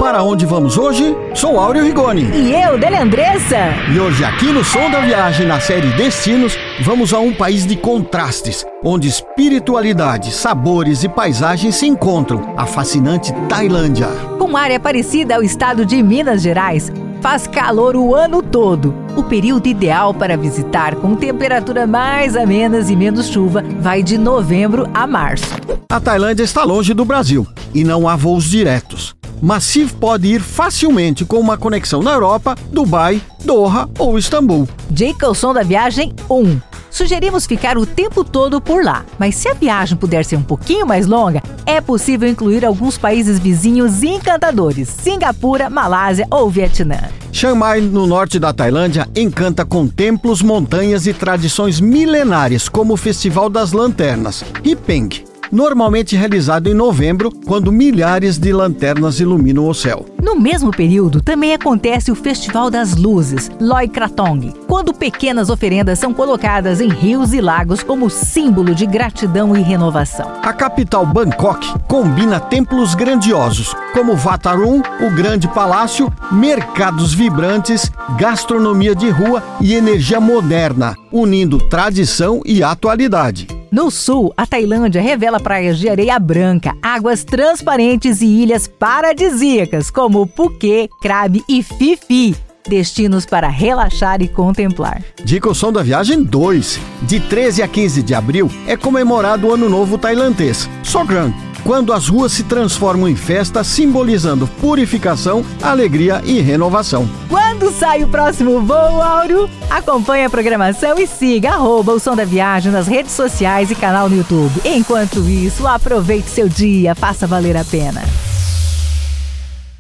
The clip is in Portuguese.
Para onde vamos hoje? Sou Áureo Rigoni. E eu, Délia Andressa. E hoje aqui no Som da Viagem, na série Destinos, vamos a um país de contrastes, onde espiritualidade, sabores e paisagens se encontram, a fascinante Tailândia. Com área parecida ao estado de Minas Gerais, faz calor o ano todo. O período ideal para visitar, com temperatura mais amenas e menos chuva, vai de novembro a março. A Tailândia está longe do Brasil e não há voos diretos. Mas se pode ir facilmente com uma conexão na Europa, Dubai, Doha ou Istambul. Dica ao Som da Viagem 1. Sugerimos ficar o tempo todo por lá, mas se a viagem puder ser um pouquinho mais longa, é possível incluir alguns países vizinhos encantadores: Singapura, Malásia ou Vietnã. Chiang Mai, no norte da Tailândia, encanta com templos, montanhas e tradições milenárias, como o Festival das Lanternas, Hipeng, normalmente realizado em novembro, quando milhares de lanternas iluminam o céu. No mesmo período, também acontece o Festival das Luzes, Loy Krathong, quando pequenas oferendas são colocadas em rios e lagos como símbolo de gratidão e renovação. A capital Bangkok combina templos grandiosos, como Wat Arun, o Grande Palácio, mercados vibrantes, gastronomia de rua e energia moderna, unindo tradição e atualidade. No sul, a Tailândia revela praias de areia branca, águas transparentes e ilhas paradisíacas, como Phuket, Krabi e Phi Phi. Destinos para relaxar e contemplar. Dica ao Som da Viagem 2. De 13 a 15 de abril é comemorado o Ano Novo Tailandês, Songkran, quando as ruas se transformam em festa, simbolizando purificação, alegria e renovação. Quando sai o próximo voo, Áureo? Acompanhe a programação e siga @o Som da Viagem nas redes sociais e canal no YouTube. Enquanto isso, aproveite seu dia, faça valer a pena.